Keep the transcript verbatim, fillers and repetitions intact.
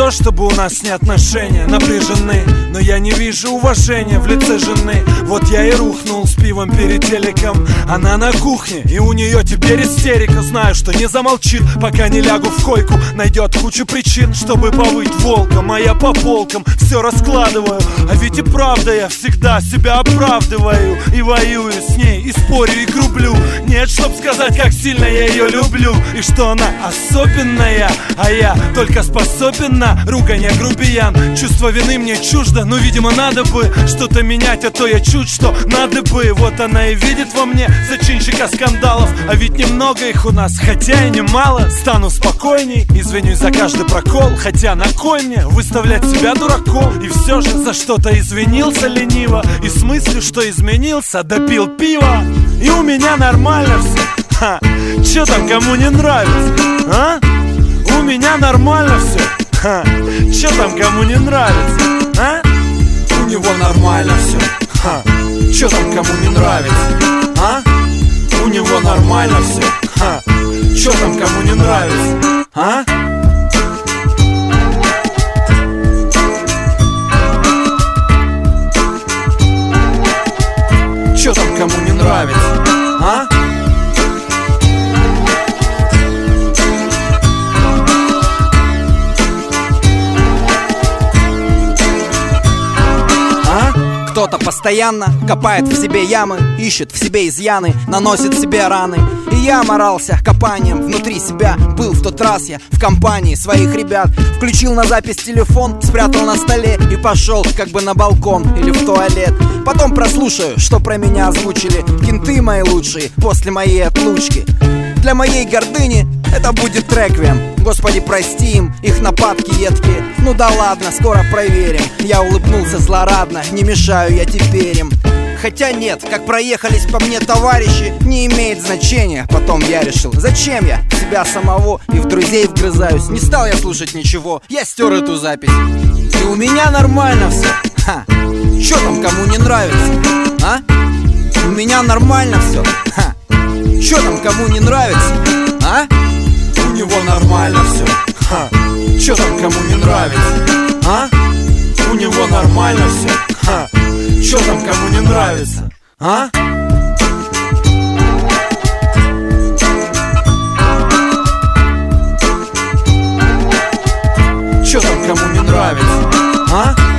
то, чтобы у нас не отношения напряжены, но я не вижу уважения в лице жены. Вот я и рухнул с пивом перед телеком. Она на кухне, и у нее теперь истерика. Знаю, что не замолчит, пока не лягу в койку. Найдет кучу причин, чтобы повыть волком. А я по полкам все раскладываю. А ведь и правда я всегда себя оправдываю. И воюю с ней, и спорю, и грублю. Нет, чтоб сказать, как сильно я ее люблю. И что она особенная, а я только способен на ругань, грубиян. Чувство вины мне чуждо, но, видимо, надо бы что-то менять, а то я чуть что надо бы. Вот она и видит во мне зачинщика скандалов. А ведь немного их у нас, хотя и немало. Стану спокойней, извинюсь за каждый прокол. Хотя на кой мне выставлять себя дураком? И все же за что-то извинился лениво. И с мыслью, что изменился, допил пиво. И у меня нормально все. Ха, чё там кому не нравится, а? У меня нормально все. Ха, чё там кому не нравится, а? У него нормально все. Ха, чё там кому не нравится, а? У него нормально все. Ха, чё там кому не нравится, а? Чё там кому не нравится, а? Кто-то постоянно копает в себе ямы, ищет в себе изъяны, наносит себе раны. И я морался копанием внутри себя. Был в тот раз я в компании своих ребят. Включил на запись телефон, спрятал на столе и пошел как бы на балкон или в туалет. Потом прослушаю, что про меня озвучили кенты мои лучшие после моей отлучки. Для моей гордыни это будет реквием. Господи, прости им, их нападки едкие. Ну да ладно, скоро проверим. Я улыбнулся злорадно, не мешаю я теперь им. Хотя нет, как проехались по мне товарищи, не имеет значения. Потом я решил, зачем я в себя самого и в друзей вгрызаюсь. Не стал я слушать ничего, я стер эту запись. И у меня нормально все. Ха, чё там кому не нравится, а? У меня нормально все. Ха, чё там кому не нравится, а? У него нормально все. Ха, чё там кому не нравится, а? У него нормально все. Ха, чё там кому не нравится, а? Чё там кому не нравится, а?